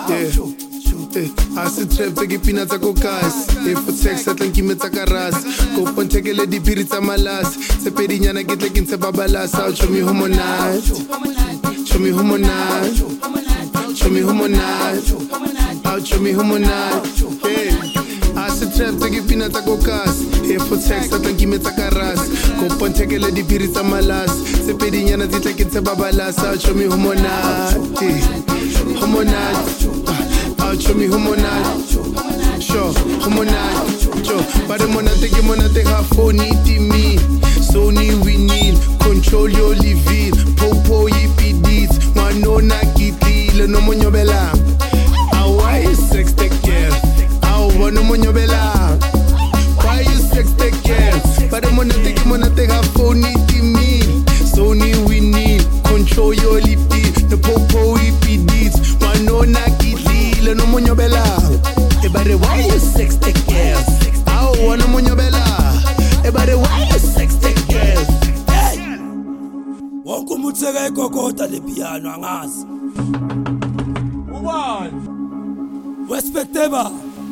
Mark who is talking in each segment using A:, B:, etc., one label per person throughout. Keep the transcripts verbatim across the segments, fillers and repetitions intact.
A: Asi trap teki pina tsa kokas E for sex sa tlang kime tsa karas Ko pontekele di piri tsa malas Se pedi nyana ke tlekin tse babalas I'll show me homonat Show me homonat Show me homonat I'll show me homonat Asi trap teki pina tsa kokas E for sex sa tlang kime tsa karas Ko pontekele di piri tsa malas Se pedi nyana ke tlekin tse babalas I'll show me homonat Homonat Show me homonat, sure, homonat, sure. But the monate ke monate ha phone iti me. Sony we need, control your living. Popo yippee deeds, manona kitile no monyobela. Why you sex the girl? Aw no monyobela. Why you sex the girl? But the monate ke monate ha phone iti me. Sony we need, control your living. The popo yippee deeds, manona kitile no monyobela. Everybody why you sex the girls? I wanna monyobela. Everybody why you sex the girls? Hey, wonke umutheka ikokota le piano angazi. Ubani? Respectable.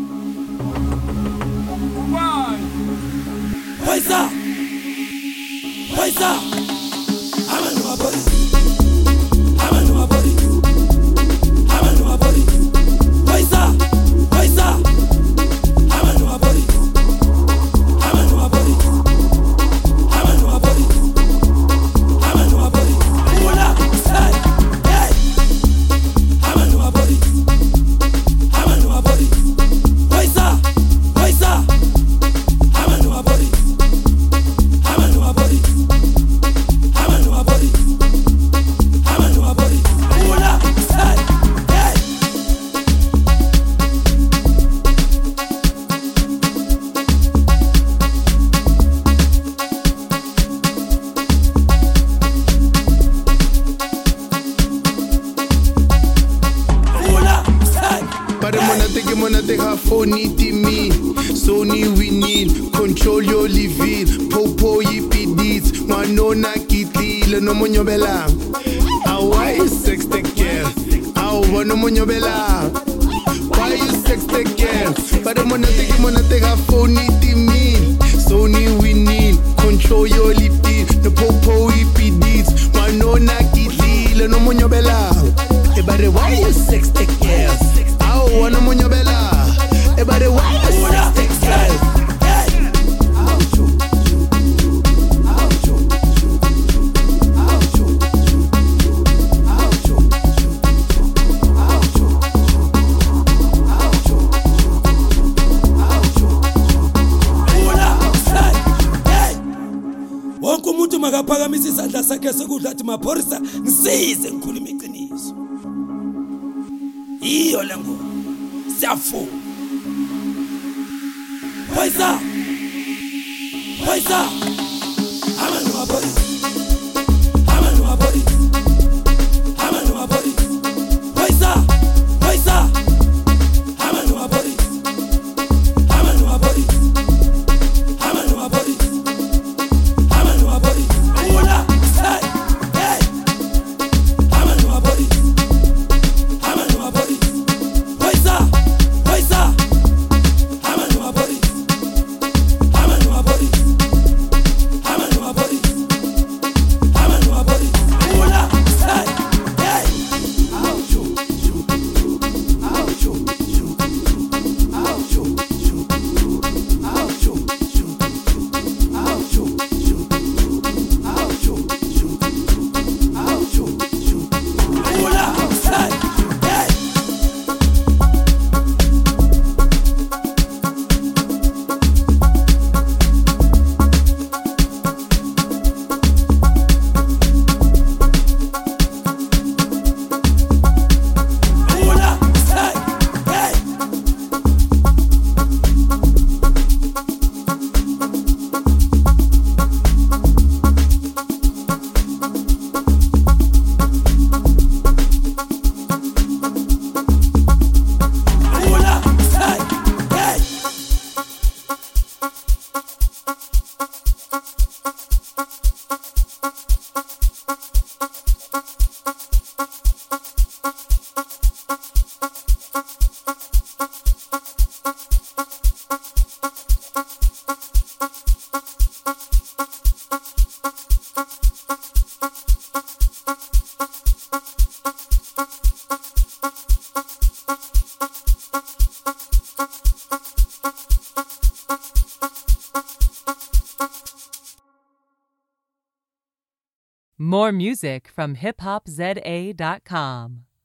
A: Ubani? Paisa. Paisa. Amanu mabori. Amanu mabori. Amanu mabori. Paisa, paisa, amanu abori, amanu abori, amanu abori, amanu abori, wala, hey, hey, amanu abori, amanu abori, paisa, paisa, amanu abori, amanu abori, amanu abori, amanu abori, wala, hey. Monate ha phone iti me. Sony we need, control your living. Popo yippee deeds, manona kitile no monyobela. Why you sex the girl? Aw no monyobela. Why you sex the girl? But the monate ke monate ha phone iti me. Sony we need, control your living. The popo yippee deeds, manona kitile no monyobela. Everybody why you sex the girl? I wanna monyobela. Everybody why you sex the girl? Wonke umuntu makaphakamisa isandla sakhe sokudla athi maphorisa ngisize ngikhuluma iqiniso. Iyo lengo siyafu. Paisa. Paisa. Amanu abori. Amanu abori. Amanu abori. Paisa. Paisa. Amanu abori. Amanu abori. Amanu abori. Amanu abori. Wala. Hey. Hey. Amanu abori. Amanu abori. Paisa. Paisa. Amanu abori. Amanu abori. Amanu abori.
B: More music from hip hop z a dot com.